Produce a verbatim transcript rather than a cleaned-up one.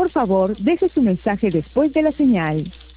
Por favor, deje su mensaje después de la señal.